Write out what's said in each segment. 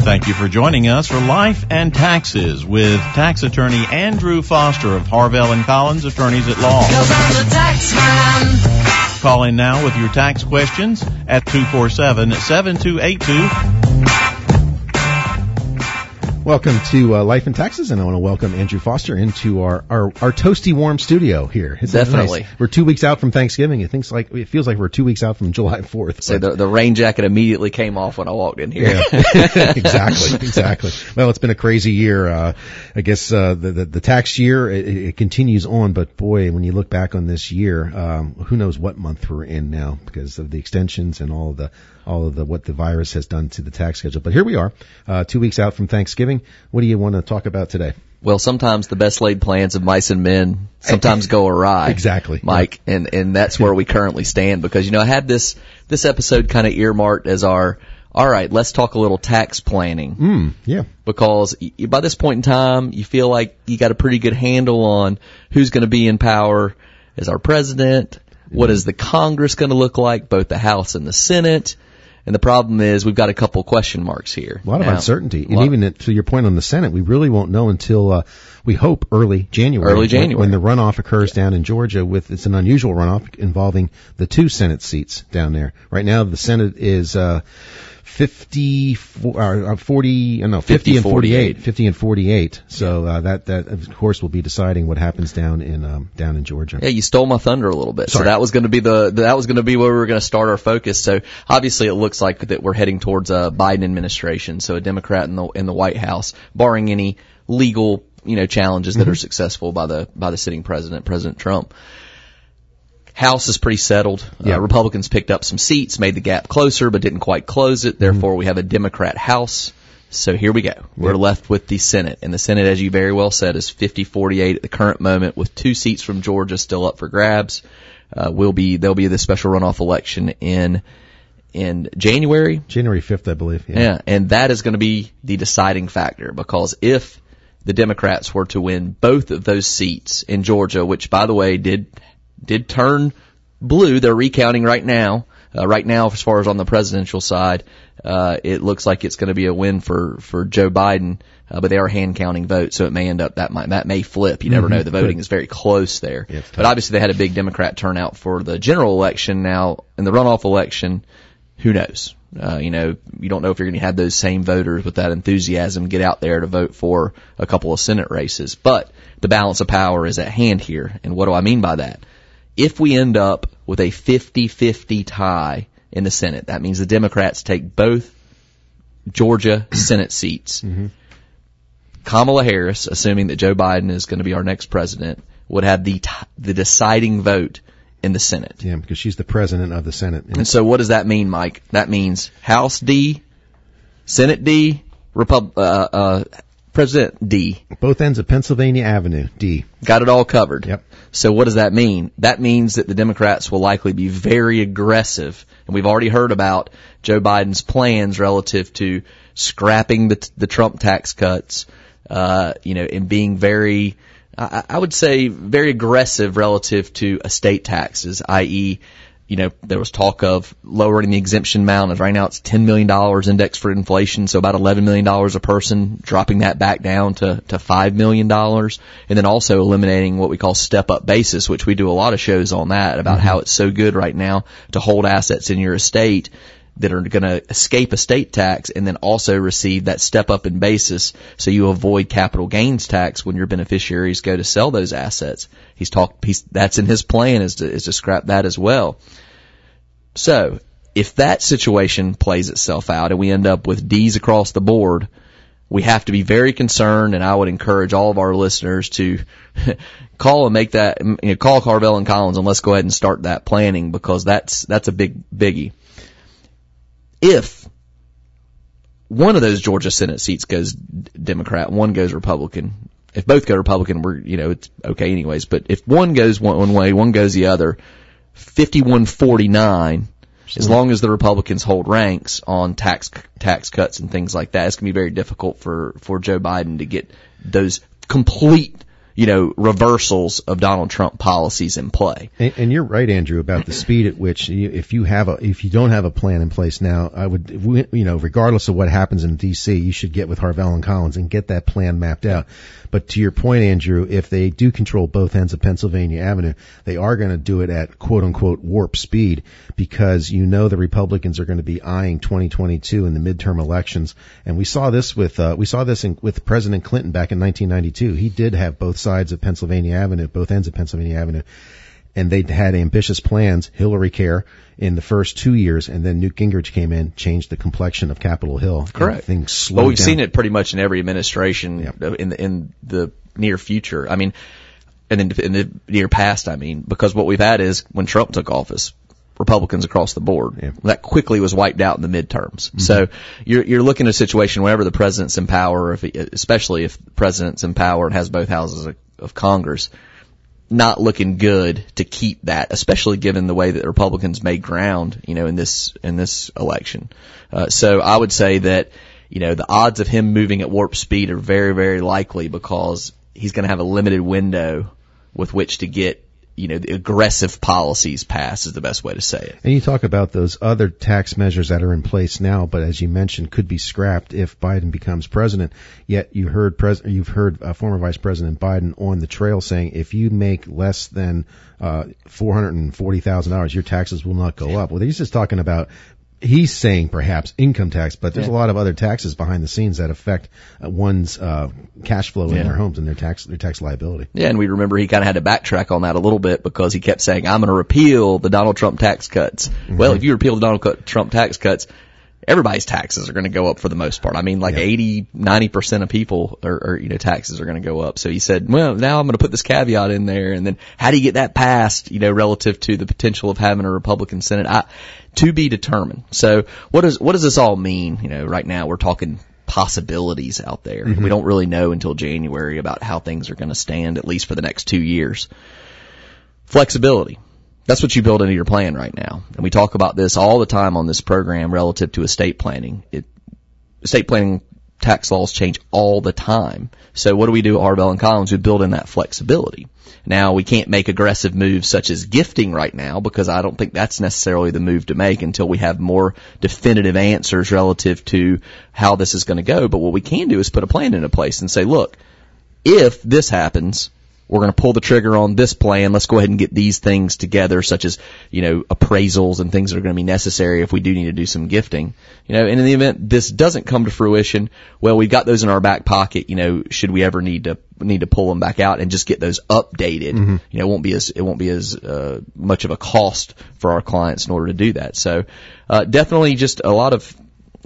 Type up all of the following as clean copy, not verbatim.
Thank you for joining us for Life and Taxes with tax attorney Andrew Foster of Harvell and Collins Attorneys at Law. 'Cause I'm the tax man. Call in now with your tax questions at 247-7282. Welcome to Life and Taxes, and I want to welcome Andrew Foster into our toasty warm studio here. Isn't Definitely. Nice? We're 2 weeks out from Thanksgiving. It feels like we're 2 weeks out from July 4th. So the rain jacket immediately came off when I walked in here. Yeah. Exactly. Well, it's been a crazy year. I guess the tax year it continues on, but boy, when you look back on this year, who knows what month we're in now because of the extensions and all of the what the virus has done to the tax schedule. But here we are, 2 weeks out from Thanksgiving. What do you want to talk about today? Well, sometimes the best laid plans of mice and men sometimes go awry. Exactly. Mike, yeah. and that's where we currently stand because, I had this episode kind of earmarked as all right, let's talk a little tax planning. Yeah. Because by this point in time, you feel like you got a pretty good handle on who's going to be in power as our president. What is the Congress going to look like, both the House and the Senate? And the problem is we've got a couple question marks here. A lot of uncertainty. And even to your point on the Senate, we really won't know until, we hope, early January. When the runoff occurs down in Georgia it's an unusual runoff involving the 2 Senate seats down there. Right now the Senate is, 50 and 48. So, that of course will be deciding what happens down in Georgia. Yeah, you stole my thunder a little bit. Sorry. So that was going to be where we were going to start our focus. So obviously it looks like that we're heading towards a Biden administration. So a Democrat in the White House, barring any legal, challenges that are successful by the sitting President Trump. House is pretty settled. Yeah. Republicans picked up some seats, made the gap closer, but didn't quite close it. Therefore, we have a Democrat House. So here we go. We're left with the Senate. And the Senate, as you very well said, is 50-48 at the current moment with 2 seats from Georgia still up for grabs. There'll be the special runoff election in January. January 5th, I believe. Yeah. And that is going to be the deciding factor because if the Democrats were to win both of those seats in Georgia, which by the way did turn blue. They're recounting right now. As far as on the presidential side, it looks like it's going to be a win for Joe Biden, but they are hand counting votes, so it may end up that may flip. You never know. The voting is very close there. Yeah, but obviously they had a big Democrat turnout for the general election. Now in the runoff election, who knows? You don't know if you're going to have those same voters with that enthusiasm get out there to vote for a couple of Senate races. But the balance of power is at hand here. And what do I mean by that? If we end up with a 50-50 tie in the Senate, that means the Democrats take both Georgia Senate seats. Mm-hmm. Kamala Harris, assuming that Joe Biden is going to be our next president, would have the deciding vote in the Senate. Yeah, because she's the president of the Senate. And so what does that mean, Mike? That means House D, Senate D, President D. Both ends of Pennsylvania Avenue, D. Got it all covered. Yep. So what does that mean? That means that the Democrats will likely be very aggressive. And we've already heard about Joe Biden's plans relative to scrapping the Trump tax cuts, and being very, I would say very aggressive relative to estate taxes, i.e., there was talk of lowering the exemption amount. Right now it's $10 million indexed for inflation, so about $11 million a person, dropping that back down to $5 million. And then also eliminating what we call step-up basis, which we do a lot of shows on that, about how it's so good right now to hold assets in your estate that are going to escape estate tax and then also receive that step-up in basis so you avoid capital gains tax when your beneficiaries go to sell those assets. That's in his plan is to scrap that as well. So, if that situation plays itself out and we end up with D's across the board, we have to be very concerned, and I would encourage all of our listeners to call and make that, call Harvell and Collins and let's go ahead and start that planning because that's a big biggie. If one of those Georgia Senate seats goes Democrat, one goes Republican, if both go Republican, it's okay anyways, but if one goes one way, one goes the other, 51-49, as long as the Republicans hold ranks on tax cuts and things like that, it's going to be very difficult for Joe Biden to get those complete, reversals of Donald Trump policies in play. And you're right, Andrew, about the speed at which if you don't have a plan in place now, I would, regardless of what happens in D.C., you should get with Harvell and Collins and get that plan mapped out. But to your point, Andrew, if they do control both ends of Pennsylvania Avenue, they are going to do it at quote unquote warp speed, because the Republicans are going to be eyeing 2022 in the midterm elections. And we saw this with President Clinton back in 1992. He did have both sides of Pennsylvania Avenue, both ends of Pennsylvania Avenue, and they had ambitious plans, Hillary Care, in the first 2 years, and then Newt Gingrich came in, changed the complexion of Capitol Hill. Correct. Things slowed Well, we've down. seen it pretty much in every administration in the near future. I mean, and in the near past, because what we've had is when Trump took office, Republicans across the board. Yeah. That quickly was wiped out in the midterms. Mm-hmm. So you're looking at a situation whenever the president's in power, especially if the president's in power and has both houses of Congress, not looking good to keep that, especially given the way that the Republicans made ground, in this election. So I would say that, the odds of him moving at warp speed are very, very likely, because he's going to have a limited window with which to get, the aggressive policies passed is the best way to say it. And you talk about those other tax measures that are in place now, but as you mentioned, could be scrapped if Biden becomes president. Yet you've heard former Vice President Biden on the trail saying if you make less than $440,000, your taxes will not go up. Well, he's just talking about. He's saying perhaps income tax, but there's a lot of other taxes behind the scenes that affect one's cash flow in their homes and their tax liability. Yeah, and we remember he kind of had to backtrack on that a little bit, because he kept saying, I'm going to repeal the Donald Trump tax cuts. Mm-hmm. Well, if you repeal the Donald Trump tax cuts, everybody's taxes are going to go up for the most part. 80-90% of people are taxes are going to go up. So he said, well, now I'm going to put this caveat in there. And then how do you get that passed, relative to the potential of having a Republican Senate? To be determined. So what does this all mean? Right now we're talking possibilities out there. Mm-hmm. We don't really know until January about how things are going to stand, at least for the next 2 years. Flexibility. That's what you build into your plan right now. And we talk about this all the time on this program relative to estate planning. Estate planning tax laws change all the time. So what do we do at Harvell and Collins? We build in that flexibility. Now, we can't make aggressive moves such as gifting right now, because I don't think that's necessarily the move to make until we have more definitive answers relative to how this is going to go. But what we can do is put a plan into place and say, look, if this happens, we're going to pull the trigger on this plan. Let's go ahead and get these things together, such as, appraisals and things that are going to be necessary if we do need to do some gifting. And in the event this doesn't come to fruition, well, we've got those in our back pocket, should we ever need to pull them back out and just get those updated. Mm-hmm. It won't be as much of a cost for our clients in order to do that. So, definitely just a lot of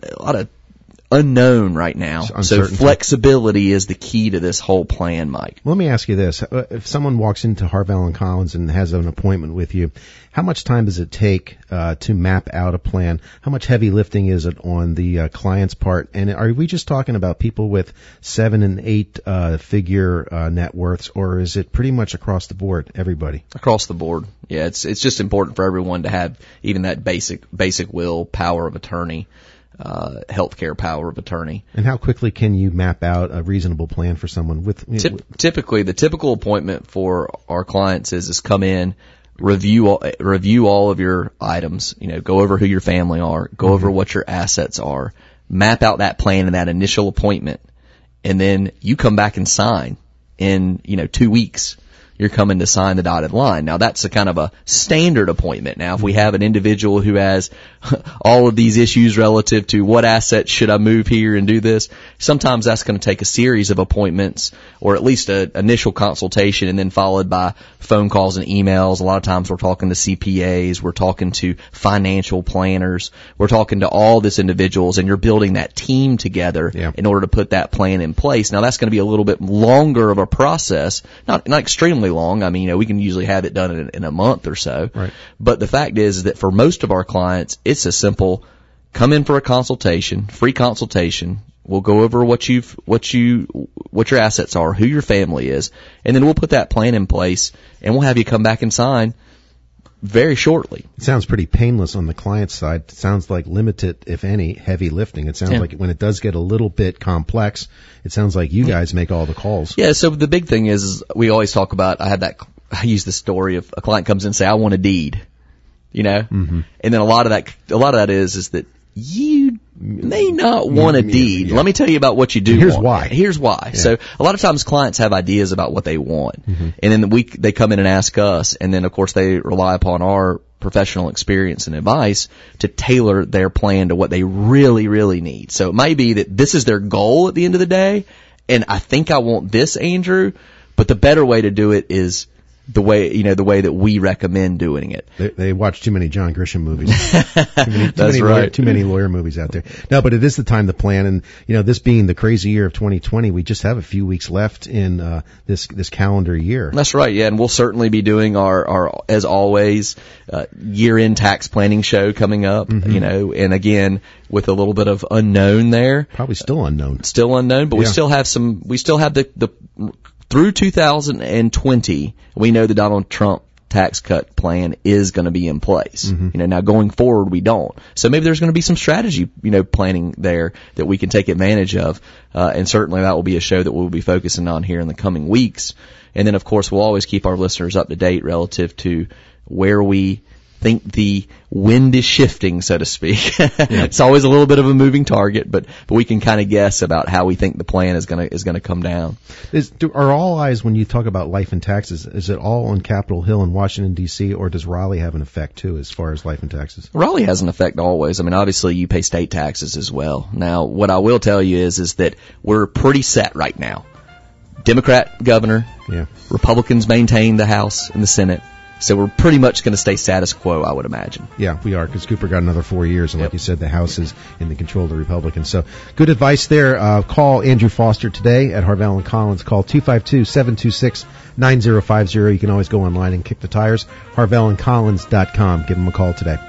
unknown right now. So flexibility is the key to this whole plan, Mike. Let me ask you this. If someone walks into Harvell and Collins and has an appointment with you, how much time does it take to map out a plan? How much heavy lifting is it on the client's part? And are we just talking about people with 7 and 8 figure net worths, or is it pretty much across the board, everybody? Across the board. Yeah, it's just important for everyone to have even that basic will, power of attorney. Healthcare power of attorney. And how quickly can you map out a reasonable plan for someone with? Typically, the typical appointment for our clients is come in, review all of your items. Go over who your family are, go over what your assets are, map out that plan in that initial appointment, and then you come back and sign in 2 weeks. You're coming to sign the dotted line. Now, that's a kind of a standard appointment. Now, if we have an individual who has all of these issues relative to what assets should I move here and do this, sometimes that's going to take a series of appointments, or at least an initial consultation, and then followed by phone calls and emails. A lot of times we're talking to CPAs, we're talking to financial planners, we're talking to all these individuals, and you're building that team together in order to put that plan in place. Now, that's going to be a little bit longer of a process, not extremely long. We can usually have it done in a month or so. Right. But the fact is that for most of our clients, it's a simple come in for a consultation, free consultation. We'll go over what your assets are, who your family is, and then we'll put that plan in place, and we'll have you come back and sign very shortly. It sounds pretty painless on the client side. It sounds like limited, if any, heavy lifting. It sounds like when it does get a little bit complex, it sounds like you guys make all the calls. Yeah, so the big thing is we always talk about, I use the story of a client comes in and say, I want a deed, and then a lot of that is that you may not want a deed. Yeah. Let me tell you about what you do want. Here's why. Yeah. So a lot of times clients have ideas about what they want, and then they come in and ask us, and then of course they rely upon our professional experience and advice to tailor their plan to what they really, really need. So it might be that this is their goal at the end of the day, and I think I want this, Andrew, but the better way to do it is the way that we recommend doing it. They watch too many John Grisham movies. Too many lawyer movies out there. No, but it is the time to plan, and this being the crazy year of 2020, we just have a few weeks left in this calendar year. That's right, yeah, and we'll certainly be doing our as always year-end tax planning show coming up. And again with a little bit of unknown there. Probably still unknown, but we still have the through 2020, we know the Donald Trump tax cut plan is going to be in place. Now going forward, we don't. So maybe there's going to be some strategy, planning there that we can take advantage of. And certainly that will be a show that we'll be focusing on here in the coming weeks. And then of course we'll always keep our listeners up to date relative to where we think the wind is shifting, so to speak. It's always a little bit of a moving target, but we can kind of guess about how we think the plan is going to come down. Are all eyes, when you talk about life and taxes, is it all on Capitol Hill in Washington D.C., or does Raleigh have an effect too as far as life and taxes? Raleigh has an effect always. I mean, obviously you pay state taxes as well. Now, what I will tell you is that we're pretty set right now. Democrat governor, Republicans maintain the House and the Senate. So we're pretty much going to stay status quo, I would imagine. Yeah, we are, because Cooper got another 4 years, and like you said, the House is in the control of the Republicans. So good advice there. Call Andrew Foster today at Harvell & Collins. Call 252-726-9050. You can always go online and kick the tires. HarvellandCollins.com. Give them a call today.